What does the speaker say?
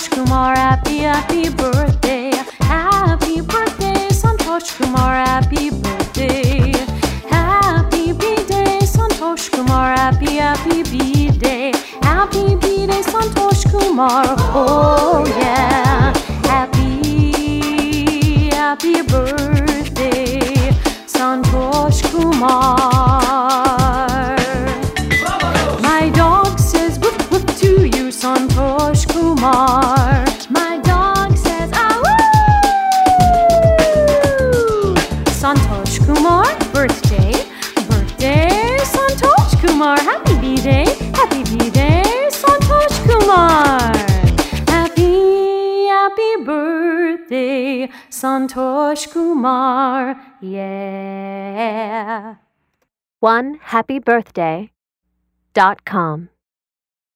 Santosh Kumar, happy, happy birthday. Happy birthday, Santosh Kumar, happy birthday. Happy B-Day, Santosh Kumar, happy, happy B-Day. Happy B-Day, Santosh Kumar, oh yeah. Happy, happy birthday, Santosh Kumar. My dog says woof woof to you, Santosh Kumar. My dog says awoo. Santosh Kumar, birthday, birthday, Santosh Kumar. Happy B-Day, Santosh Kumar. Happy, happy birthday, Santosh Kumar, yeah. OneHappyBirthday.com